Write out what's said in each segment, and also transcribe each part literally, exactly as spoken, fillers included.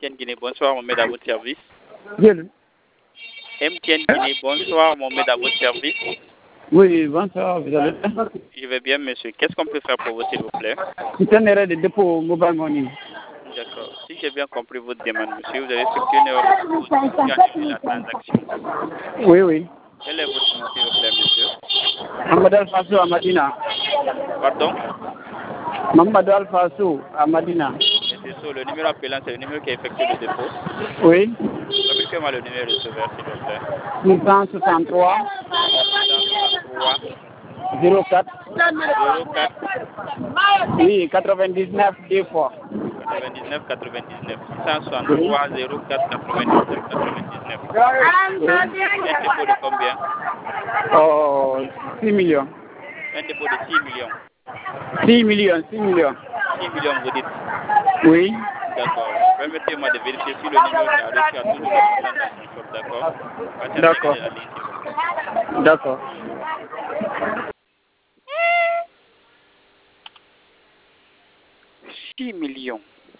M T N Guinée, bonsoir, Mohamed, à votre service. Bien. M T N Guinée, bonsoir, Mohamed, à votre service. Oui, bonsoir, vous allez bien? Je vais bien, monsieur. Qu'est-ce qu'on peut faire pour vous, s'il vous plaît? C'est un erreur de dépôt mobile money. D'accord. Si j'ai bien compris votre demande, monsieur, vous avez effectué une erreur de dépôt qui a annulé la transaction. Oui, oui. Quel est votre nom, s'il vous plaît, monsieur? Mamadou Alfassou à Madina. Pardon? Mamadou Alfassou à Madina. C'est ça, le numéro appelant, c'est le numéro qui a effectué le dépôt. Oui. Communiquez-moi le numéro de receveur, s'il vous plaît. six cent soixante-trois. cent soixante-trois. zéro quatre. zéro quatre. Oui, quatre-vingt-dix-neuf deux fois. quatre-vingt-dix-neuf quatre-vingt-dix-neuf. six cent soixante-trois zéro quatre quatre-vingt-dix-neuf quatre-vingt-dix-neuf. Un dépôt de combien? Oh, six millions. Un dépôt de six millions. six millions, six millions. six millions, vous dites? Oui. D'accord. Permettez-moi de vérifier si le numéro qui a reçu a toujours le montant dans son shop, d'accord? D'accord. D'accord. six millions.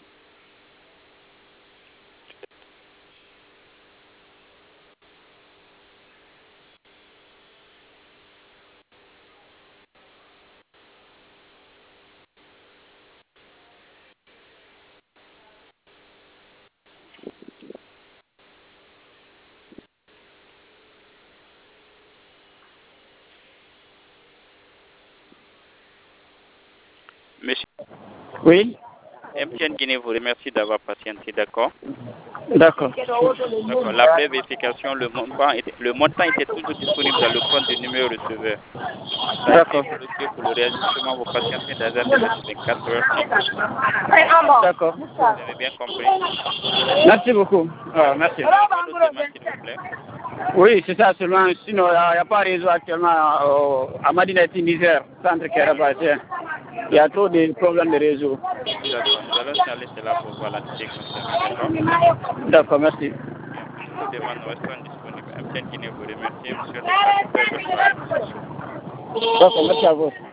Monsieur, Oui. M T N Guinée vous remercie d'avoir patienté, d'accord? D'accord. D'accord. La vérification, le montant, était, le montant était toujours disponible dans le compte du numéro receveur. Ça a été D'accord. bloqué pour le réajustement. Vous patientez dans un délai de vingt-quatre heures. D'accord. Vous avez bien compris? Merci beaucoup. Ah, merci. Vous n'avez pas d'autres demandes, s'il vous plaît? Oui, c'est ça seulement. Sinon, il n'y a, a pas réseau actuellement euh, à Madina Niger, centre qui est rapatrié. Il y a trop de problèmes de réseau. D'accord. Nous allons signaler cela pour voir l'entité concernée. D'accord? D'accord, merci. Bien. Pour toutes vos demandes, nous restons disponibles. M T N Guinée vous remercie. Vous souhaite de passer une très bonne soirée, monsieur. D'accord, merci à vous.